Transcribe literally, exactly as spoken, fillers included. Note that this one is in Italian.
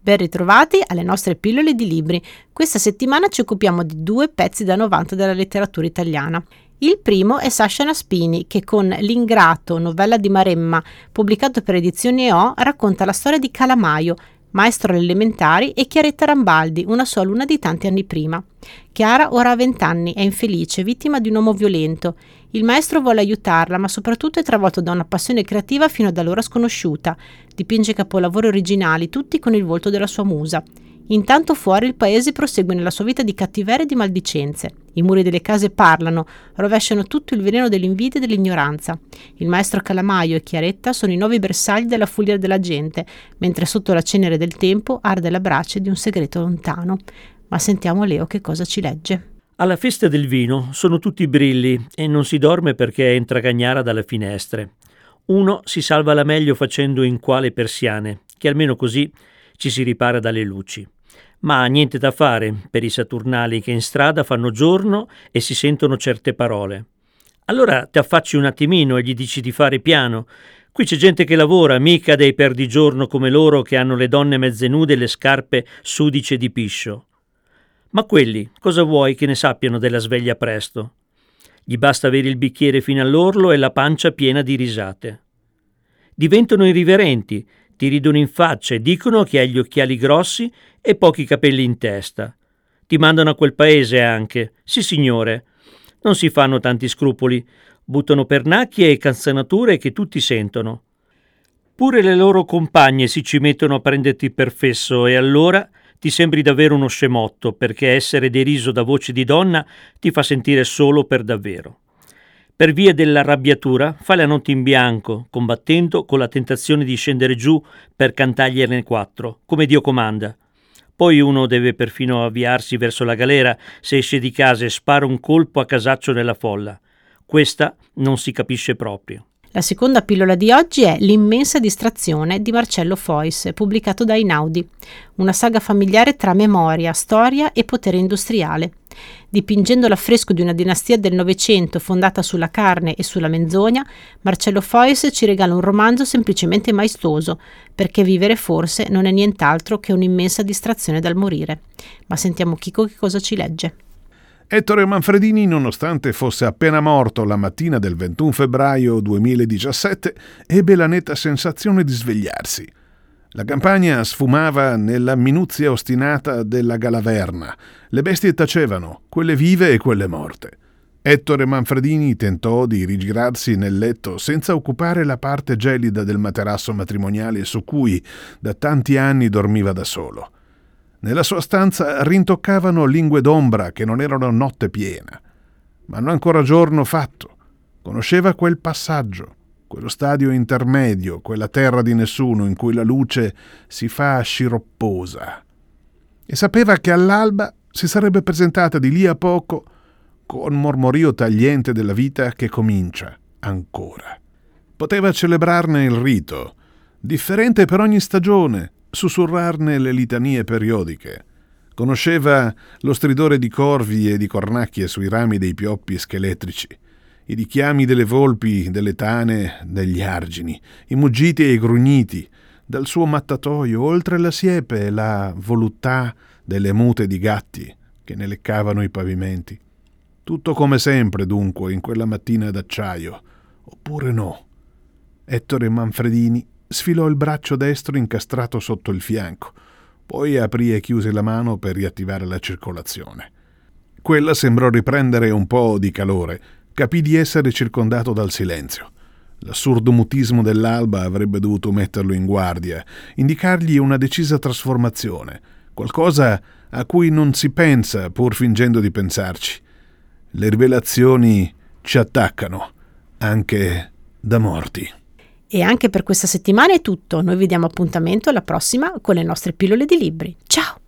Ben ritrovati alle nostre pillole di libri. Questa settimana ci occupiamo di due pezzi da novanta della letteratura italiana. Il primo è Sasha Naspini, che con L'Ingrato, novella di Maremma, pubblicato per Edizioni E O, racconta la storia di Calamaio, maestro alle elementari, e Chiaretta Rambaldi, una sua alunna di tanti anni prima. Chiara ora ha vent'anni, è infelice, vittima di un uomo violento. Il maestro vuole aiutarla, ma soprattutto è travolto da una passione creativa fino ad allora sconosciuta. Dipinge capolavori originali, tutti con il volto della sua musa. Intanto fuori il paese prosegue nella sua vita di cattiveria e di maldicenze. I muri delle case parlano, rovesciano tutto il veleno dell'invidia e dell'ignoranza. Il maestro Calamaio e Chiaretta sono i nuovi bersagli della follia della gente, mentre sotto la cenere del tempo arde la brace di un segreto lontano. Ma sentiamo Leo che cosa ci legge. Alla festa del vino sono tutti brilli e non si dorme perché entra Cagnara dalle finestre. Uno si salva la meglio facendo in qua le persiane, che almeno così ci si ripara dalle luci. Ma niente da fare per i saturnali che in strada fanno giorno e si sentono certe parole. Allora ti affacci un attimino e gli dici di fare piano. Qui c'è gente che lavora, mica dei perdigiorno come loro che hanno le donne mezze nude e le scarpe sudice di piscio. Ma quelli, cosa vuoi che ne sappiano della sveglia presto? Gli basta avere il bicchiere fino all'orlo e la pancia piena di risate. Diventano irriverenti, ti ridono in faccia e dicono che hai gli occhiali grossi e pochi capelli in testa. Ti mandano a quel paese anche. Sì, signore. Non si fanno tanti scrupoli. Buttano pernacchie e canzanature che tutti sentono. Pure le loro compagne si ci mettono a prenderti per fesso e allora ti sembri davvero uno scemotto, perché essere deriso da voci di donna ti fa sentire solo per davvero. Per via dell'arrabbiatura fa la notte in bianco, combattendo con la tentazione di scendere giù per cantargliene quattro, come Dio comanda. Poi uno deve perfino avviarsi verso la galera se esce di casa e spara un colpo a casaccio nella folla. Questa non si capisce proprio. La seconda pillola di oggi è L'immensa distrazione di Marcello Foix, pubblicato da Einaudi, una saga familiare tra memoria, storia e potere industriale. Dipingendo l'affresco di una dinastia del Novecento fondata sulla carne e sulla menzogna, Marcello Foix ci regala un romanzo semplicemente maestoso, perché vivere forse non è nient'altro che un'immensa distrazione dal morire. Ma sentiamo Chico che cosa ci legge. Ettore Manfredini, nonostante fosse appena morto la mattina del ventuno febbraio duemiladiciassette, ebbe la netta sensazione di svegliarsi. La campagna sfumava nella minuzia ostinata della galaverna. Le bestie tacevano, quelle vive e quelle morte. Ettore Manfredini tentò di rigirarsi nel letto senza occupare la parte gelida del materasso matrimoniale su cui da tanti anni dormiva da solo. Nella sua stanza rintoccavano lingue d'ombra che non erano notte piena. Ma non ancora giorno fatto. Conosceva quel passaggio, quello stadio intermedio, quella terra di nessuno in cui la luce si fa sciropposa. E sapeva che all'alba si sarebbe presentata di lì a poco con mormorio tagliente della vita che comincia ancora. Poteva celebrarne il rito, differente per ogni stagione, sussurrarne le litanie periodiche. Conosceva lo stridore di corvi e di cornacchie sui rami dei pioppi scheletrici, i richiami delle volpi, delle tane, degli argini, i muggiti e i grugniti, dal suo mattatoio, oltre la siepe e la voluttà delle mute di gatti che ne leccavano i pavimenti. Tutto come sempre, dunque, in quella mattina d'acciaio. Oppure no. Ettore Manfredini sfilò il braccio destro incastrato sotto il fianco, poi aprì e chiuse la mano per riattivare la circolazione. Quella sembrò riprendere un po' di calore, capì di essere circondato dal silenzio. L'assurdo mutismo dell'alba avrebbe dovuto metterlo in guardia, indicargli una decisa trasformazione, qualcosa a cui non si pensa pur fingendo di pensarci. Le rivelazioni ci attaccano, anche da morti. E anche per questa settimana è tutto. Noi vi diamo appuntamento alla prossima con le nostre pillole di libri. Ciao!